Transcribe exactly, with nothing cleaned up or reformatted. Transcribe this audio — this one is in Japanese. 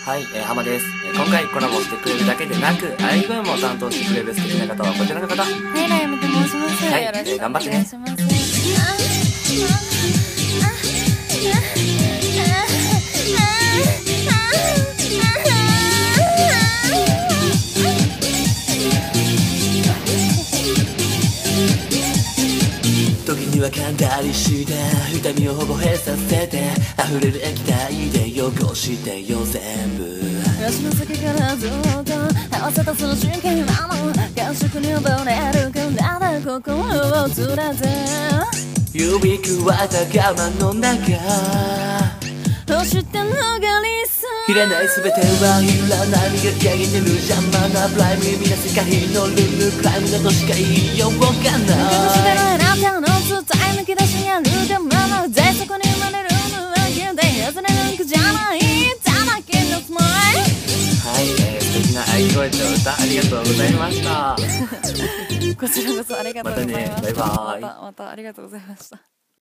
はい、えー、浜です。えー、今回コラボしてくれるだけでなく、あい声も担当してくれる素敵な方はこちらの方。 はい、ラヤムと申します。 はい、 よろしくお願いします。 えー頑張ってね。時には噛んだりして痛みをほぼへさせて溢れる液体で汚してよ全部足の先からずっと合わせたその瞬間今も感触に溺れる体心をつらぜ指くわえた我慢の中そして逃れそういらない全てはいらない磨き上げてる邪魔なブライム意味な世界のルールクライムだとしか言いようがない隠してのあなたの伝え抜き出しやるでも絶そこに生まれるのは現代外れなんかじゃないただけのつもりはい、えー、素敵な愛声と歌ありがとうございましたこちらこそありがとうございました。 またね、バイバイ。 またまたありがとうございました。